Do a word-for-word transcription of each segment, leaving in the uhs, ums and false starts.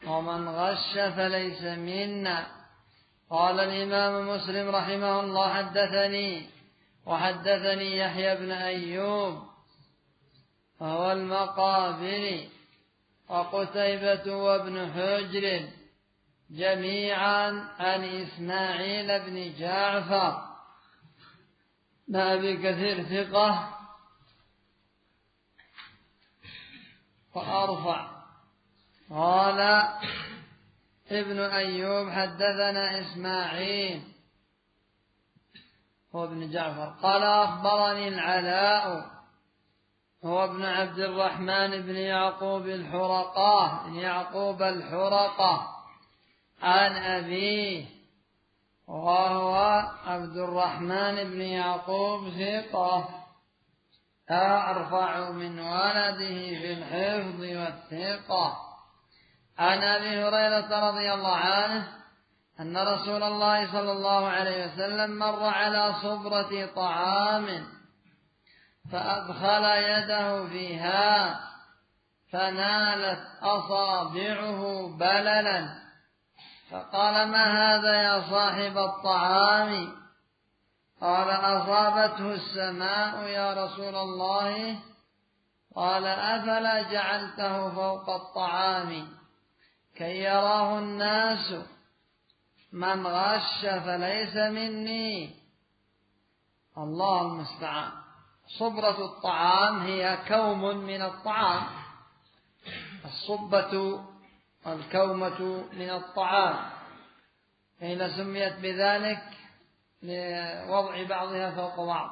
ومن غش فليس منا. قال الإمام مسلم رحمه الله: حدثني وحدثني يحيى بن أيوب وهو المقابري وقتيبة وابن حجر جميعا عن إسماعيل بن جعفر بن أبي كثير ثقة فأرفع. قال ابن أيوب: حدثنا إسماعيل هو ابن جعفر قال: أخبرني العلاء هو ابن عبد الرحمن بن يعقوب الحرقة بن يعقوب الحرقة عن أبيه وهو عبد الرحمن بن يعقوب ثقة أرفع من ولده في الحفظ والثقة. عن أبي هريرة رضي الله عنه أن رسول الله صلى الله عليه وسلم مر على صبرة طعام فأدخل يده فيها فنالت أصابعه بللا، فقال: ما هذا يا صاحب الطعام؟ قال: أصابته السماء يا رسول الله. قال: أفلا جعلته فوق الطعام كي يراه الناس؟ من غش فليس مني. الله المستعان. صبرة الطعام هي كوم من الطعام، الصبة الكومة من الطعام، حين سميت بذلك لوضع بعضها فوق بعض.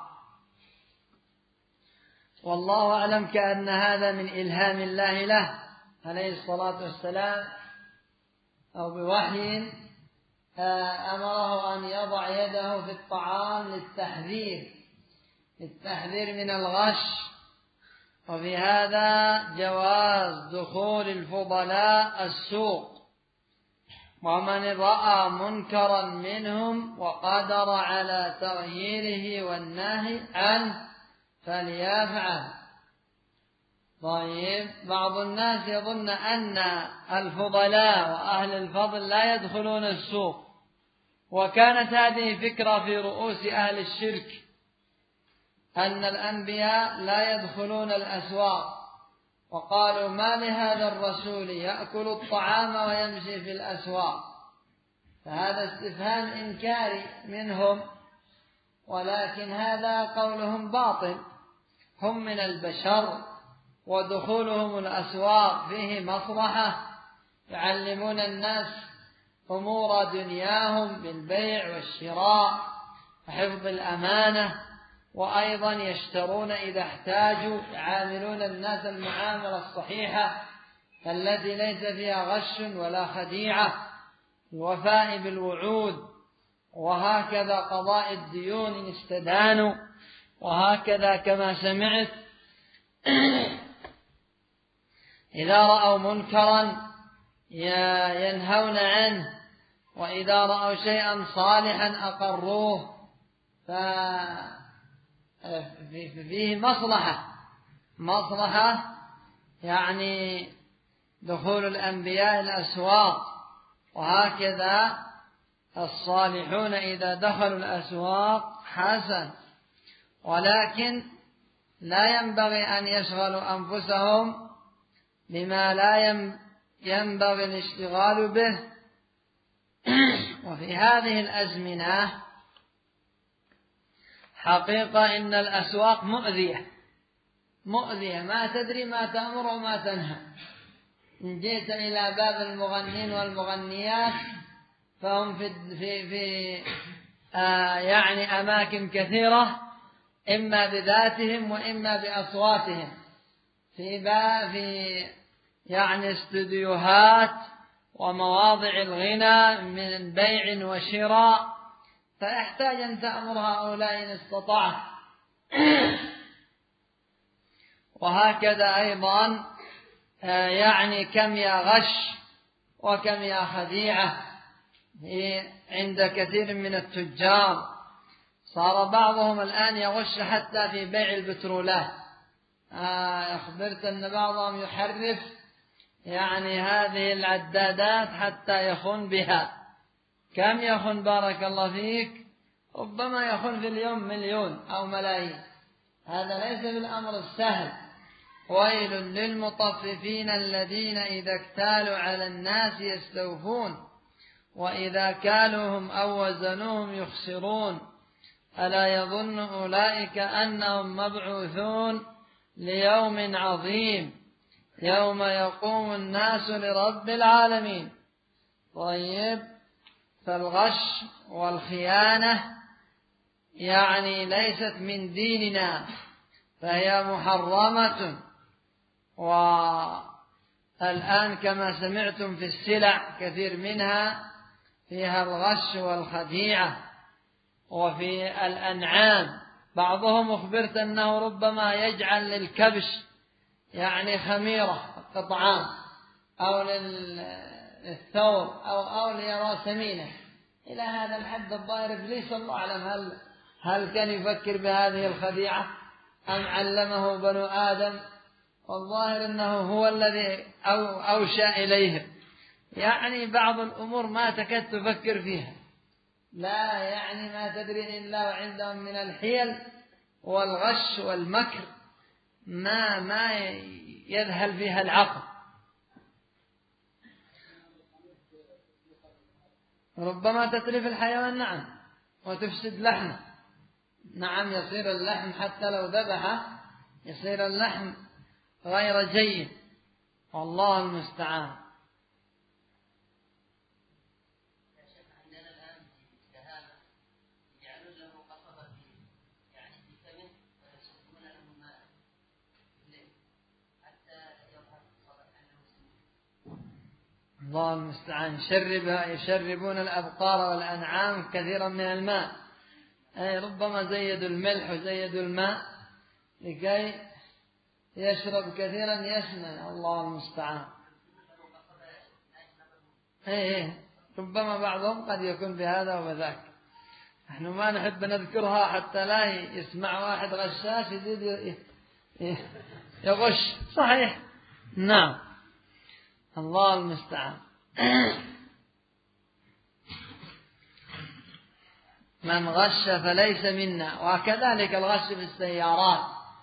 والله أعلم كأن هذا من إلهام الله له عليه الصلاة والسلام، أو بوحي أمره أن يضع يده في الطعام للتحذير للتحذير من الغش. وفي هذا جواز دخول الفضلاء السوق، ومن رأى منكرا منهم وقدر على تغييره والنهي عنه فليفعل. طيب، بعض الناس يظن أن الفضلاء وأهل الفضل لا يدخلون السوق، وكانت هذه فكرة في رؤوس أهل الشرك أن الأنبياء لا يدخلون الأسواق، وقالوا: ما لهذا الرسول يأكل الطعام ويمشي في الأسواق. فهذا استفهام إنكاري منهم، ولكن هذا قولهم باطل. هم من البشر، ودخولهم الأسواق فيه مصلحة، يعلمون الناس أمور دنياهم بالبيع والشراء وحفظ الأمانة، وأيضا يشترون إذا احتاجوا، يعاملون الناس المعاملة الصحيحة التي ليس فيها غش ولا خديعة، الوفاء بالوعود، وهكذا قضاء الديون إن استدانوا، وهكذا كما سمعت إذا رأوا منكرا ينهون عنه، وإذا رأوا شيئا صالحا أقروه، فيه مصلحة مصلحة يعني دخول الأنبياء الأسواق. وهكذا الصالحون إذا دخلوا الأسواق حسن، ولكن لا ينبغي أن يشغلوا أنفسهم بما لا ينبغي الاشتغال به. وفي هذه الأزمنة حقيقة إن الأسواق مؤذية مؤذية ما تدري ما تأمر وما تنهى. إن جئت إلى باب المغنين والمغنيات فهم في, في, في آه يعني أماكن كثيرة، إما بذاتهم وإما بأصواتهم، في باب في يعني استوديوهات ومواضع الغنى من بيع وشراء، فيحتاج أن تأمر هؤلاء إن استطعت. وهكذا أيضا يعني كم يا غش وكم يا خديعة عند كثير من التجار. صار بعضهم الآن يغش حتى في بيع البترولات. أخبرت أن بعضهم يحرف يعني هذه العدادات حتى يخون بها. كم يخون بارك الله فيك؟ ربما يخون في اليوم مليون أو ملايين. هذا ليس بالأمر السهل. ويل للمطففين الذين إذا اكتالوا على الناس يستوفون وإذا كالوهم أو وزنوهم يخسرون ألا يظن أولئك أنهم مبعوثون ليوم عظيم يوم يقوم الناس لرب العالمين. طيب، فالغش والخيانة يعني ليست من ديننا، فهي محرمة. والآن كما سمعتم في السلع كثير منها فيها الغش والخديعة. وفي الأنعام بعضهم أخبرت أنه ربما يجعل للكبش يعني خميرة كطعام أو للثور أو أو ليراسمينه إلى هذا الحد. الظاهر إبليس الله أعلم هل هل كان يفكر بهذه الخديعة أم علمه بنو آدم. والظاهر أنه هو الذي أو أوشى إليهم. يعني بعض الأمور ما تكاد تفكر فيها، لا يعني ما تدري إلا وعندهم من الحيل والغش والمكر ما ما يذهل فيها العقل. ربما تتلف الحيوان، نعم، وتفسد لحمه. نعم، يصير اللحم حتى لو ذبحه يصير اللحم غير جيد، والله المستعان. الله المستعان. يشربون الأبقار والأنعام كثيرا من الماء، أي ربما زيدوا الملح وزيدوا الماء لكي يشرب كثيرا يسمن. الله المستعان. أي ربما بعضهم قد يكون بهذا وبذاك. نحن ما نحب نذكرها حتى لا يسمع واحد غشاش يزيد يغش. صحيح، نعم، الله المستعان. من غش فليس منا. وكذلك الغش في السيارات.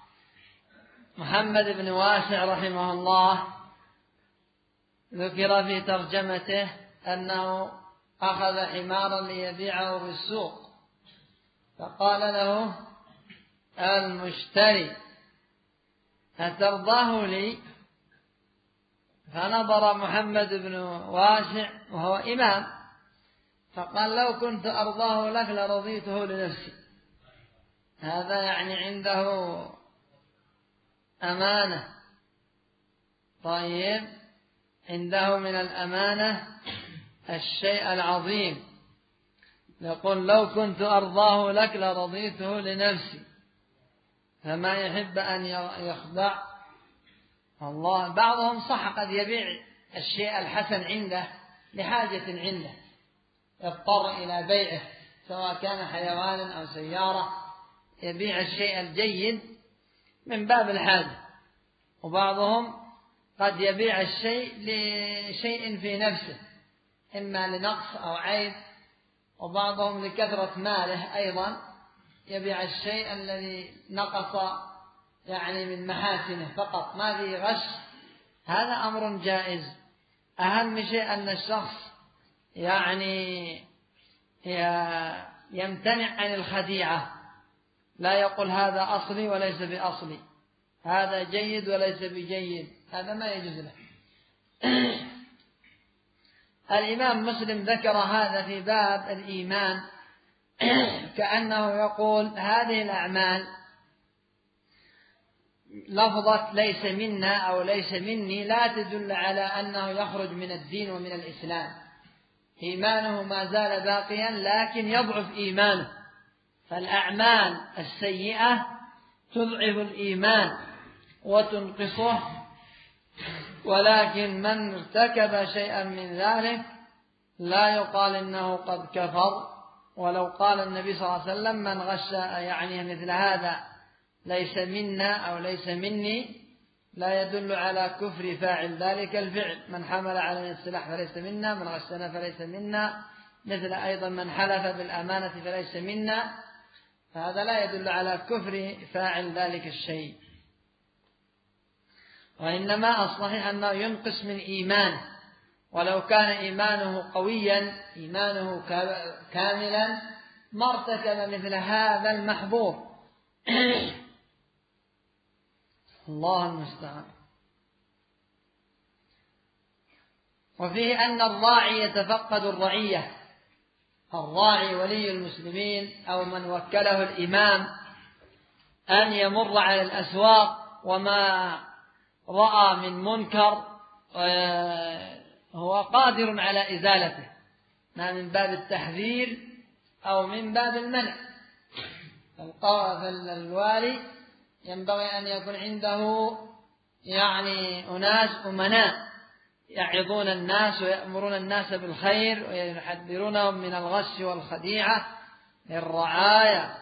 محمد بن واسع رحمه الله ذكر في ترجمته أنه أخذ حمارا ليبيعه في السوق، فقال له المشتري أترضاه لي؟ فنظر محمد بن واسع وهو إمام فقال لو كنت أرضاه لك لرضيته لنفسي. هذا يعني عنده أمانة. طيب، عنده من الأمانة الشيء العظيم. يقول لو كنت أرضاه لك لرضيته لنفسي، فما يحب أن يخضع الله. بعضهم صح قد يبيع الشيء الحسن عنده لحاجة عنده يضطر إلى بيعه، سواء كان حيوانا أو سيارة، يبيع الشيء الجيد من باب الحاجة. وبعضهم قد يبيع الشيء لشيء في نفسه، إما لنقص أو عيب. وبعضهم لكثرة ماله أيضا يبيع الشيء الذي نقص يعني من محاسنه فقط، ما فيه غش. هذا أمر جائز. أهم شيء أن الشخص يعني يمتنع عن الخديعة، لا يقول هذا أصلي وليس بأصلي، هذا جيد وليس بجيد، هذا ما يجوز له. الإمام مسلم ذكر هذا في باب الإيمان كأنه يقول هذه الأعمال لفظة ليس منا أو ليس مني لا تدل على أنه يخرج من الدين ومن الإسلام. إيمانه ما زال باقيا لكن يضعف إيمانه. فالأعمال السيئة تضعف الإيمان وتنقصه، ولكن من ارتكب شيئا من ذلك لا يقال إنه قد كفر. ولو قال النبي صلى الله عليه وسلم من غش يعني مثل هذا ليس منا أو ليس مني، لا يدل على كفر فاعل ذلك الفعل. من حمل على السلاح فليس منا، من غشنا فليس منا، مثل أيضا من حلف بالأمانة فليس منا، فهذا لا يدل على كفر فاعل ذلك الشيء، وإنما الصحيح أنه ينقص من إيمانه، ولو كان إيمانه قويا إيمانه كاملا ما ارتكب مثل هذا المحظور. الله المستعان. وفيه أن الراعي يتفقد الرعية، الراعي ولي المسلمين أو من وكله الإمام أن يمر على الأسواق وما رأى من منكر هو قادر على إزالته، ما من باب التحذير أو من باب المنع. فالوالي ينبغي أن يكون عنده يعني أناس أمناء يعظون الناس ويأمرون الناس بالخير ويحذرونهم من الغش والخديعة للرعاية.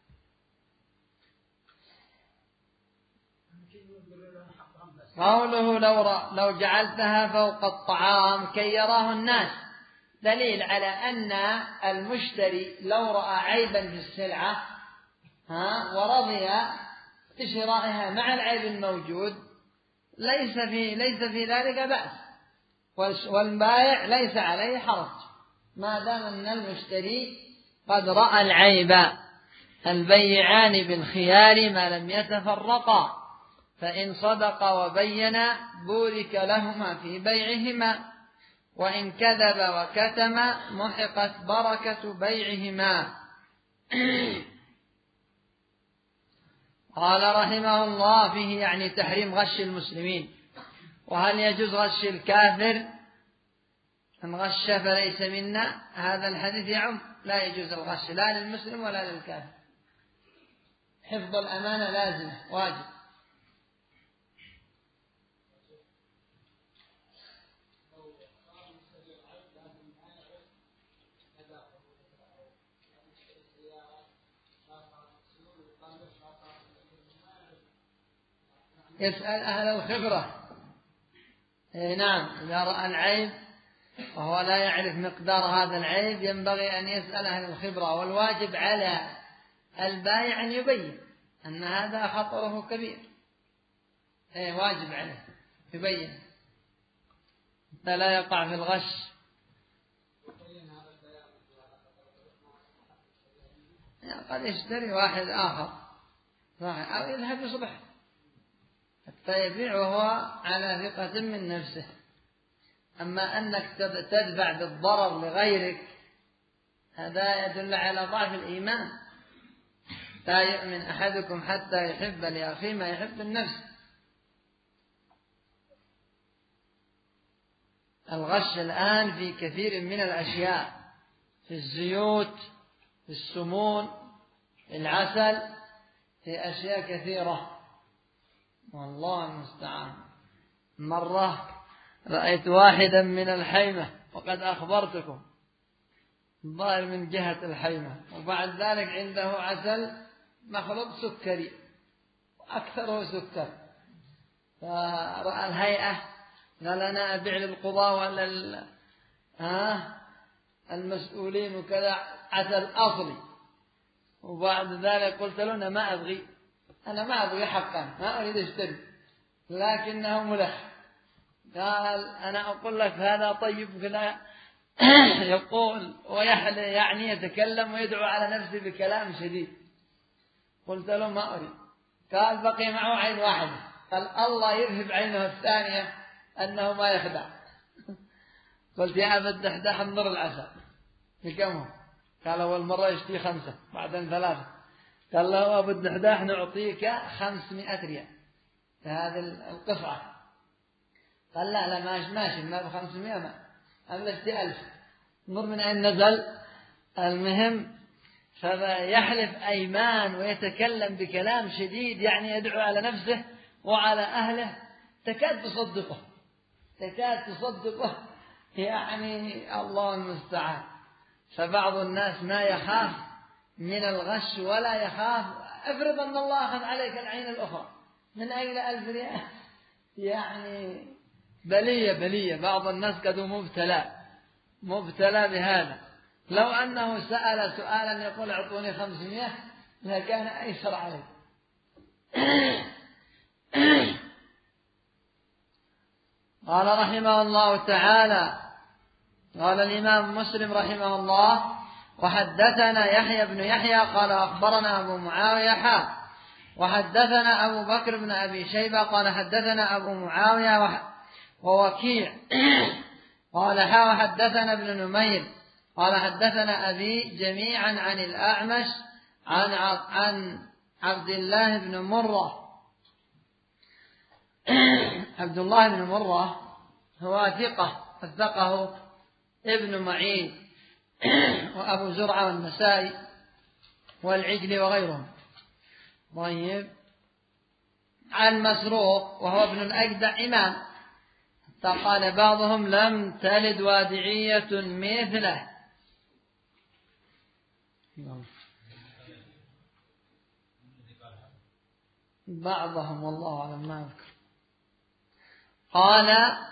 قوله لو, لو جعلتها فوق الطعام كي يراه الناس، دليل على أن المشتري لو رأى عيبا في السلعة ها ورضي بشرائها مع العيب الموجود ليس في ليس في ذلك بأس، والبائع ليس عليه حرج ما دام أن المشتري قد رأى العيب. البيعان بالخيار ما لم يتفرقا، فإن صدقا وبينا بورك لهما في بيعهما، وإن كذب وكتم محقت بركة بيعهما. قال رحمه الله فيه يعني تحريم غش المسلمين. وهل يجوز غش الكافر؟ من غش فليس منا، هذا الحديث يعم لا يجوز الغش لا للمسلم ولا للكافر. حفظ الأمانة لازم واجب. يسأل أهل الخبرة. إيه نعم، إذا رأى العيب وهو لا يعرف مقدار هذا العيب ينبغي أن يسأل أهل الخبرة، والواجب على البائع أن يبين أن هذا خطره كبير. إيه واجب عليه يبين حتى لا يقع في الغش. يعني قد يشتري واحد آخر أو يذهب يصبح حتى يبيع وهو على ثقة من نفسه. أما أنك تدفع بالضرر لغيرك هذا يدل على ضعف الإيمان. لا يؤمن أحدكم حتى يحب لأخيه ما يحب النفس. الغش الآن في كثير من الأشياء، في الزيوت، في السمون، في العسل، في أشياء كثيرة والله المستعان. مرة رأيت واحدا من الحيمة وقد أخبرتكم ظاهر من جهة الحيمة، وبعد ذلك عنده عسل مخلوط سكري وأكثره سكر، فرأى الهيئة قال أنا أبيع للقضاء ولا المسؤولين وكذا عسل أصلي. وبعد ذلك قلت له أنا ما أبغي أنا ما أبغي حقا ما أريد أشتري لكنه ملح. قال أنا أقول لك هذا طيب كذا يقول ويحل يعني يتكلم ويدعو على نفسه بكلام شديد. قلت له ما أريد. قال بقي معه عين واحدة، قال الله يذهب عينه الثانية أنه ما يخدع. قلت يا أبا الدحداح انظر العسل بكمه؟ قال أول مرة يشتري خمسة بعدين ثلاثة. قال له أبو الدحداح نعطيك خمسمائة ريال في هذه القطعة. قال لا لا ماشي ماشي ما بخمسمائة ما أملكتي ألف. نظر من أين نزل. المهم فيحلف أيمان ويتكلم بكلام شديد يعني يدعو على نفسه وعلى أهله، تكاد تصدقه تكاد تصدقه يعني الله المستعان. فبعض الناس ما يخاف من الغش ولا يخاف. افرض أن الله أخذ عليك العين الأخرى من أجل ألف ريال يعني بلية بلية، بعض الناس قد مبتلى مبتلى بهذا. لو أنه سأل سؤالا يقول اعطوني خمسمائة لكان أيسر عليه. قال رحمه الله تعالى، قال الإمام مسلم رحمه الله: وحدثنا يحيى بن يحيى قال أخبرنا أبو معاوية حا وحدثنا أبو بكر بن أبي شيبة قال حدثنا أبو معاوية ووكيع قال حا وحدثنا ابن نمير قال حدثنا أبي جميعا عن الأعمش عن عن عبد الله بن مرة. عبد الله بن مرة هو ثقة، وثقه ابن معين وأبو زرعة والنسائي والعجل وغيرهم. طيب، عن مسروق وهو ابن الأجدع إمام، فقال بعضهم: لم تلد وادعية مثله. بعضهم والله أعلم ما أذكر. قال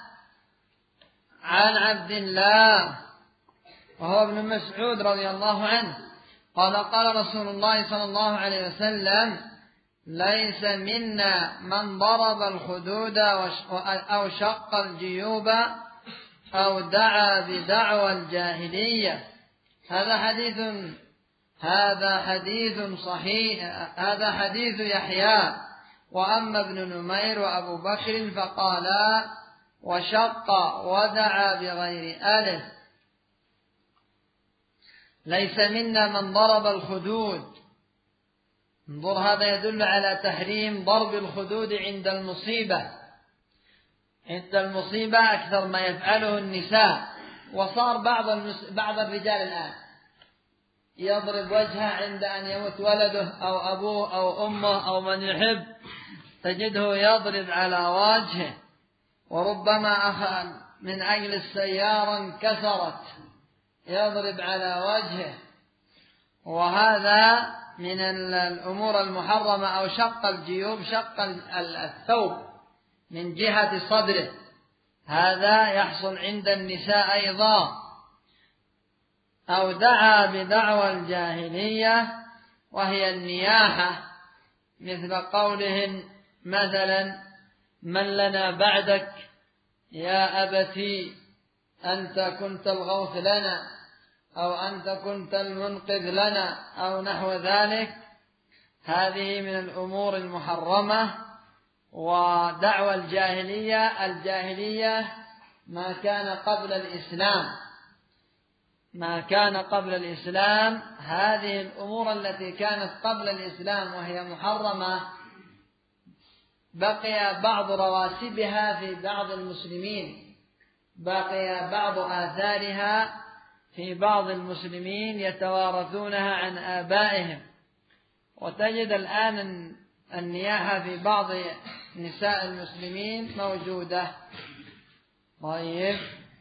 عن عبد الله وهو ابن مسعود رضي الله عنه قال: قال رسول الله صلى الله عليه وسلم: ليس منا من ضرب الخدود أو شق الجيوب أو دعا بدعوى الجاهلية. هذا حديث هذا حديث صحيح، هذا حديث يحيى. وأما ابن نمير وأبو بكر فقالا وشق ودعا بغير ألف. ليس منا من ضرب الخدود. انظر، هذا يدل على تحريم ضرب الخدود عند المصيبة. عند المصيبة أكثر ما يفعله النساء، وصار بعض المس... بعض الرجال الآن يضرب وجهه عند أن يموت ولده أو أبوه أو أمه أو من يحب، تجده يضرب على وجهه، وربما أخذ من أجل السيارة انكسرت يضرب على وجهه. وهذا من الأمور المحرمة. أو شق الجيوب، شق الثوب من جهة صدره، هذا يحصل عند النساء أيضا. أو دعا بدعوى الجاهلية وهي النياحة، مثل قولهن مثلا: من لنا بعدك يا أبتي، أنت كنت الغوث لنا، أو أنت كنت المنقذ لنا، أو نحو ذلك. هذه من الأمور المحرمة. ودعوى الجاهلية، الجاهلية ما كان قبل الإسلام، ما كان قبل الإسلام. هذه الأمور التي كانت قبل الإسلام وهي محرمة بقي بعض رواسبها في بعض المسلمين، بقي بعض آثارها في بعض المسلمين يتوارثونها عن آبائهم. وتجد الآن النياحة في بعض نساء المسلمين موجودة. طيب،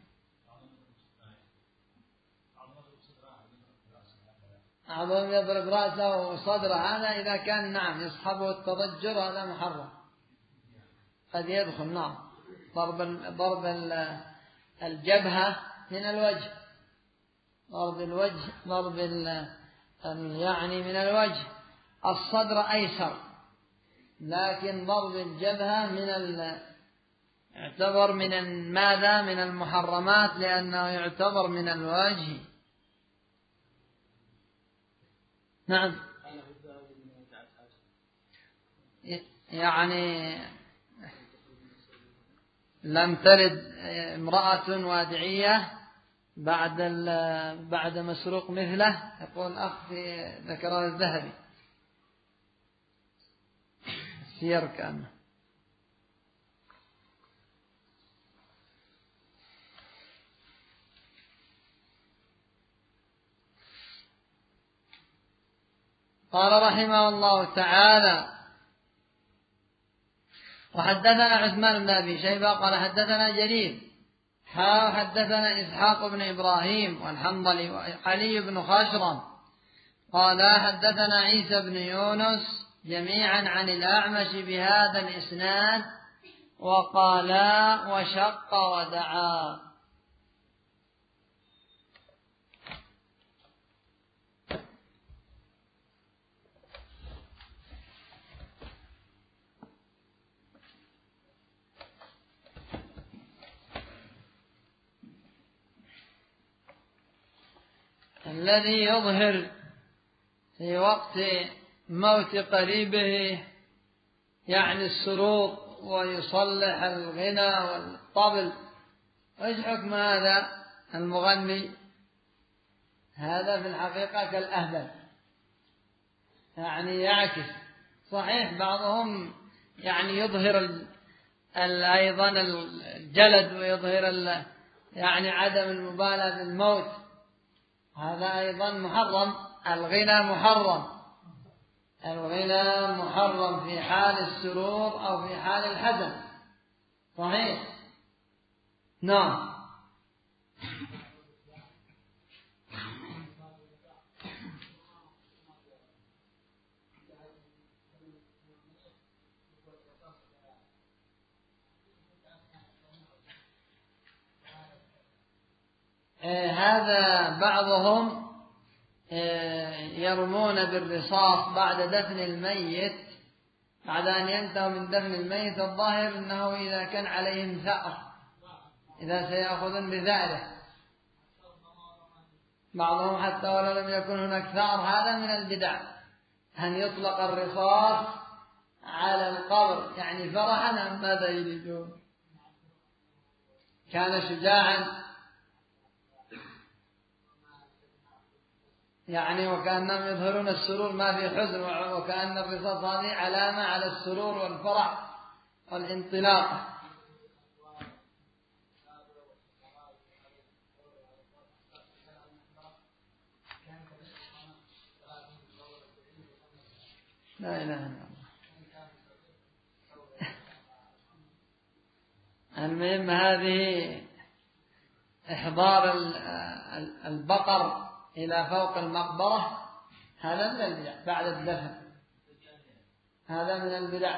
أعظم يضرب رأسه وصدره، هذا إذا كان نعم يصحبه التضجر هذا محرم، قد يدخل. نعم، ضرب ضرب الجبهة من الوجه، ضرب الوجه، ضرب يعني من الوجه. الصدر أيسر، لكن ضرب الجبهة من ال... يعتبر من ماذا؟ من المحرمات، لأنه يعتبر من الوجه. نعم، يعني لم تلد امرأة وادعية بعد بعد مسروق مثله، يقول أخ في ذكره الذهبي سير كأنه. قال رحمه الله تعالى: وحدثنا عثمان بن أبي شيبة قال حدثنا جرير حا حدثنا إسحاق بن إبراهيم والحنظلي وعلي بن خاشرم قال حدثنا عيسى بن يونس جميعا عن الأعمش بهذا الإسناد وقالا وشق ودعا. الذي يظهر في وقت موت قريبه يعني السرور ويصلح الغنى والطبل، وإيش حكم هذا المغني؟ هذا في الحقيقة كالأهبل، يعني يعكس. صحيح بعضهم يعني يظهر ال ال أيضا الجلد ويظهر ال يعني عدم المبالاة بالموت، هذا أيضا محرم. الغنى محرم، الغنى محرم في حال السرور أو في حال الحزن. صحيح. نعم. آه هذا بعضهم آه يرمون بالرصاص بعد دفن الميت، بعد أن ينتهوا من دفن الميت. الظاهر أنه إذا كان عليهم ثأر، إذا سيأخذون بثأره. بعضهم حتى ولو لم يكن هناك ثأر. هذا من البدع أن يطلق الرصاص على القبر، يعني فرحا أم ماذا يريدون؟ كان شجاعا يعني، وكأنهم يظهرون السرور ما في حزن، وكأن الرصاص هذه علامة على السرور والفرح والانطلاق. لا إله إلا الله. المهم هذه إحضار البقر إلى فوق المقبرة هذا من البدع بعد الدفن، هذا من البدع.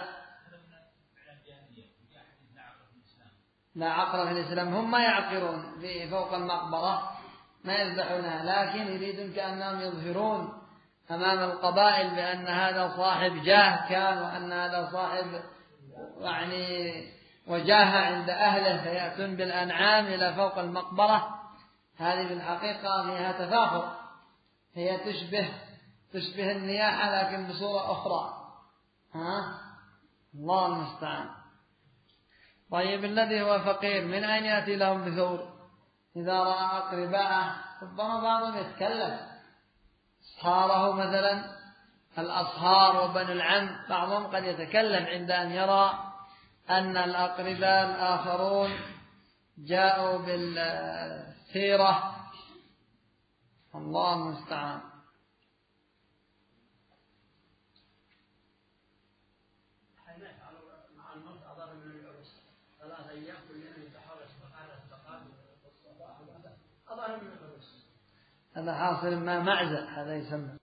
لا عقر في الإسلام. هم ما يعقرون في فوق المقبرة، ما يذبحونها، لكن يريدون كأنهم يظهرون أمام القبائل بأن هذا صاحب جاه كان، وأن هذا صاحب يعني وجاهة عند أهله، فيأتون بالأنعام إلى فوق المقبرة. هذه في الحقيقة فيها تفاخر، هي تشبه تشبه النياحة لكن بصورة أخرى. ها؟ الله المستعان. طيب الذي هو فقير من أين يأتي لهم بثور؟ إذا رأى أقرباءه ربما بعضهم يتكلم، أصهاره مثلا، الأصهار وبنو العم، بعضهم قد يتكلم عند أن يرى أن الأقرباء الآخرون جاءوا بالثيرة. الله المستعان. هذا حاصل ما معزة، هذا يسمى